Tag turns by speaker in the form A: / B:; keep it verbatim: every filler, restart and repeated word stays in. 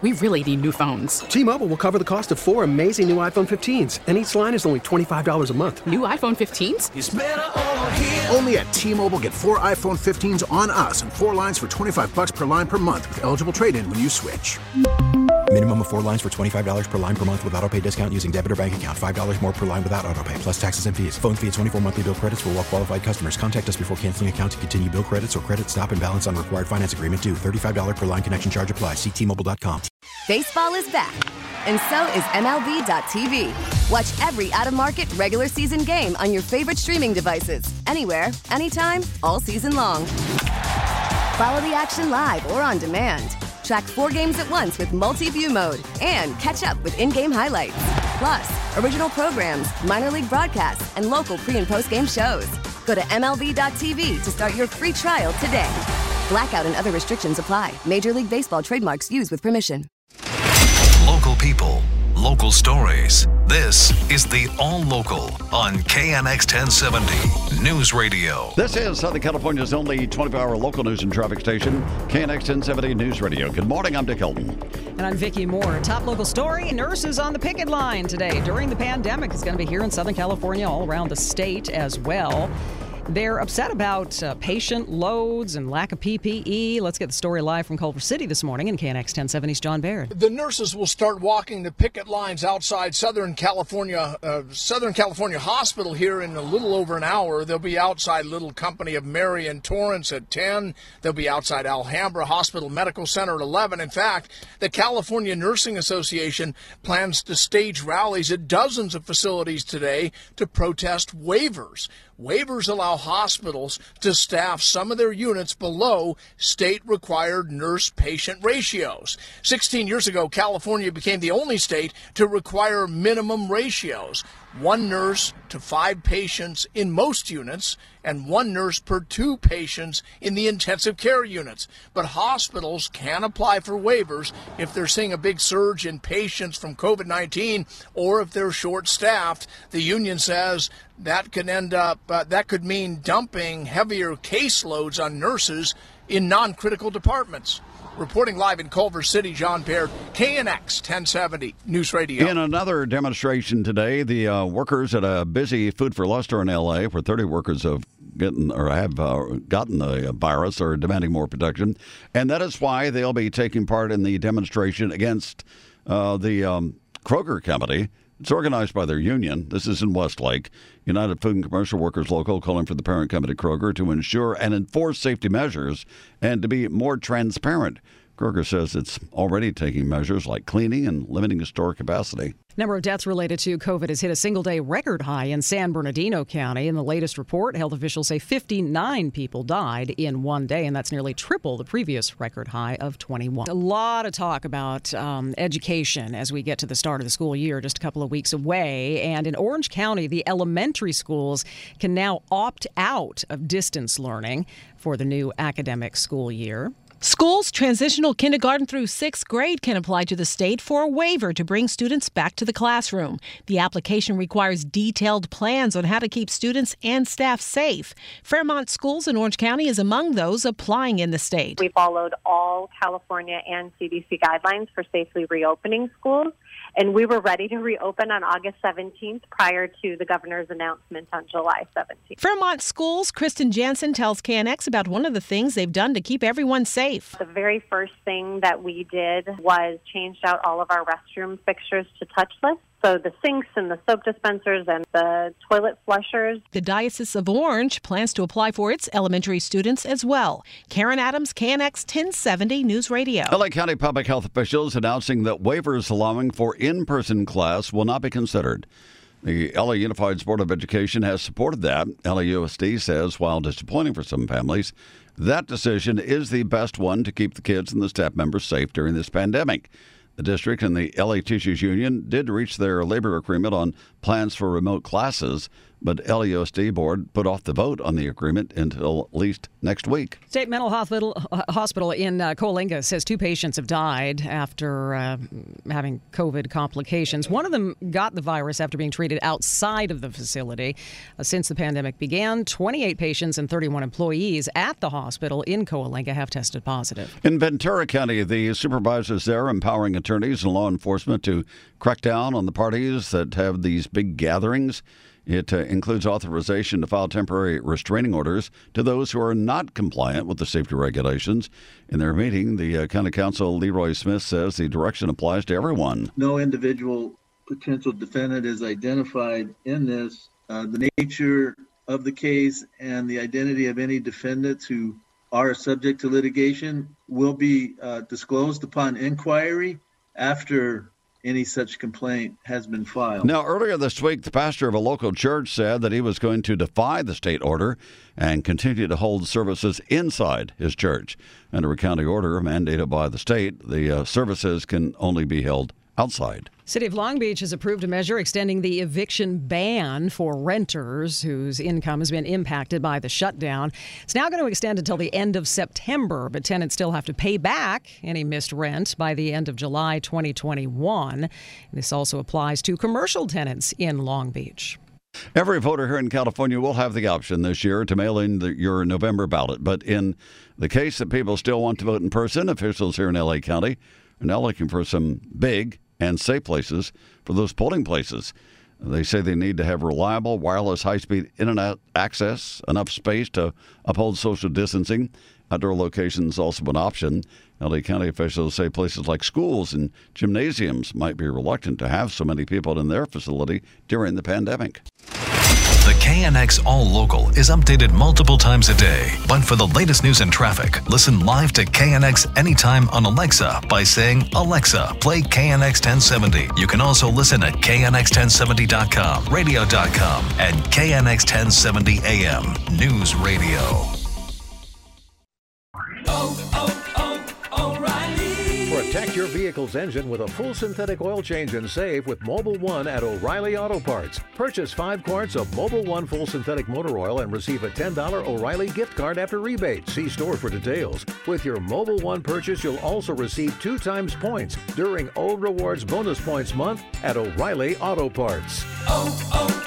A: We really need new phones.
B: T-Mobile will cover the cost of four amazing new iPhone fifteens, and each line is only twenty-five dollars a month.
A: New iPhone fifteens?
C: It's better over here.
D: Only at T-Mobile, get four iPhone fifteens on us and four lines for twenty-five dollars per line per month with eligible trade-in when you switch.
E: Minimum of four lines for twenty-five dollars per line per month with autopay discount using debit or bank account. five dollars more per line without autopay, plus taxes and fees. Phone fee at twenty-four monthly bill credits for well-qualified customers. Contact us before canceling account to continue bill credits or credit stop and balance on required finance agreement due. thirty-five dollars per line connection charge applies. See T Mobile dot com.
F: Baseball is back, and so is M L B dot T V. Watch every out-of-market regular season game on your favorite streaming devices. Anywhere, anytime, all season long. Follow the action live or on demand. Track four games at once with multi-view mode and catch up with in-game highlights. Plus, original programs, minor league broadcasts, and local pre- and post-game shows. Go to M L B dot T V to start your free trial today. Blackout and other restrictions apply. Major League Baseball trademarks used with permission.
G: Local people, local stories. This is the All Local on K N X ten seventy News Radio.
H: This is Southern California's only twenty-four hour local news and traffic station, K N X ten seventy News Radio. Good morning, I'm Dick Hilton.
I: And I'm Vicki Moore. Top local story, nurses on the picket line today during the pandemic is going to be here in Southern California, all around the state as well. They're upset about uh, patient loads and lack of P P E. Let's get the story live from Culver City this morning in K N X ten seventy's John Baird.
J: The nurses will start walking the picket lines outside Southern California uh, Southern California Hospital here in a little over an hour. They'll be outside Little Company of Mary and Torrance at ten. They'll be outside Alhambra Hospital Medical Center at eleven. In fact, the California Nursing Association plans to stage rallies at dozens of facilities today to protest waivers. Waivers allow hospitals to staff some of their units below state-required nurse-patient ratios. sixteen years ago, California became the only state to require minimum ratios. One nurse to five patients in most units, and one nurse per two patients in the intensive care units. But hospitals can apply for waivers if they're seeing a big surge in patients from COVID nineteen or if they're short-staffed. The union says that could end up, uh, that could mean dumping heavier caseloads on nurses in non-critical departments. Reporting live in Culver City, John Baird, K N X ten seventy News Radio.
H: In another demonstration today, the uh, workers at a busy Food for Less store in L A, where thirty workers have gotten or have uh, gotten the virus, are demanding more protection, and that is why they'll be taking part in the demonstration against uh, the um, Kroger company. It's organized by their union. This is in Westlake. United Food and Commercial Workers Local calling for the parent company Kroger to ensure and enforce safety measures and to be more transparent. Kroger says it's already taking measures like cleaning and limiting store capacity.
I: Number of deaths related to COVID has hit a single-day record high in San Bernardino County. In the latest report, health officials say fifty-nine people died in one day, and that's nearly triple the previous record high of twenty-one. A lot of talk about um, education as we get to the start of the school year, just a couple of weeks away. And in Orange County, the elementary schools can now opt out of distance learning for the new academic school year.
K: Schools transitional kindergarten through sixth grade can apply to the state for a waiver to bring students back to the classroom. The application requires detailed plans on how to keep students and staff safe. Fairmont Schools in Orange County is among those applying in the state.
L: We followed all California and C D C guidelines for safely reopening schools, and we were ready to reopen on August seventeenth prior to the governor's announcement on July seventeenth.
K: Fairmont Schools, Kristen Jansen tells K N X about one of the things they've done to keep everyone safe.
L: The very first thing that we did was changed out all of our restroom fixtures to touchless. So the sinks and the soap dispensers and the toilet flushers.
K: The Diocese of Orange plans to apply for its elementary students as well. Karen Adams, K N X ten seventy News Radio.
H: L A County public health officials announcing that waivers allowing for in-person class will not be considered. The L A Unified Board of Education has supported that. L A U S D says, while disappointing for some families, that decision is the best one to keep the kids and the staff members safe during this pandemic. The district and the L A Teachers Union did reach their labor agreement on plans for remote classes, But L E O S D board put off the vote on the agreement until at least next week.
I: State Mental Hospital, hospital in uh, Coalinga says two patients have died after uh, having COVID complications. One of them got the virus after being treated outside of the facility. Uh, since the pandemic began, twenty-eight patients and thirty-one employees at the hospital in Coalinga have tested positive.
H: In Ventura County, the supervisors there empowering attorneys and law enforcement to crack down on the parties that have these big gatherings. It uh, includes authorization to file temporary restraining orders to those who are not compliant with the safety regulations. In their meeting, the uh, county counsel Leroy Smith says the direction applies to everyone.
C: No individual potential defendant is identified in this. Uh, the nature of the case and the identity of any defendants who are subject to litigation will be uh, disclosed upon inquiry after any such complaint has been filed.
H: Now, earlier this week, the pastor of a local church said that he was going to defy the state order and continue to hold services inside his church. Under a county order mandated by the state, the uh, services can only be held outside.
I: City of Long Beach has approved a measure extending the eviction ban for renters whose income has been impacted by the shutdown. It's now going to extend until the end of September, but tenants still have to pay back any missed rent by the end of July twenty twenty-one. This also applies to commercial tenants in Long Beach.
H: Every voter here in California will have the option this year to mail in the, your November ballot. But in the case that people still want to vote in person, officials here in L A County are now looking for some big and safe places for those polling places. They say they need to have reliable wireless high-speed internet access, enough space to uphold social distancing. Outdoor locations also an option. L A County officials say places like schools and gymnasiums might be reluctant to have so many people in their facility during the pandemic.
G: The K N X All Local is updated multiple times a day. But for the latest news and traffic, listen live to K N X anytime on Alexa by saying, Alexa, play K N X ten seventy. You can also listen at K N X ten seventy dot com, radio dot com, and K N X ten seventy A M News Radio.
M: Oh, oh, oh, O'Reilly. Protect your vehicle's engine with a full synthetic oil change and save with Mobil one at O'Reilly Auto Parts. Purchase five quarts of Mobil one full synthetic motor oil and receive a ten dollars O'Reilly gift card after rebate. See store for details. With your Mobil one purchase, you'll also receive two times points during O Rewards Bonus Points Month at O'Reilly Auto Parts.
N: Oh, oh.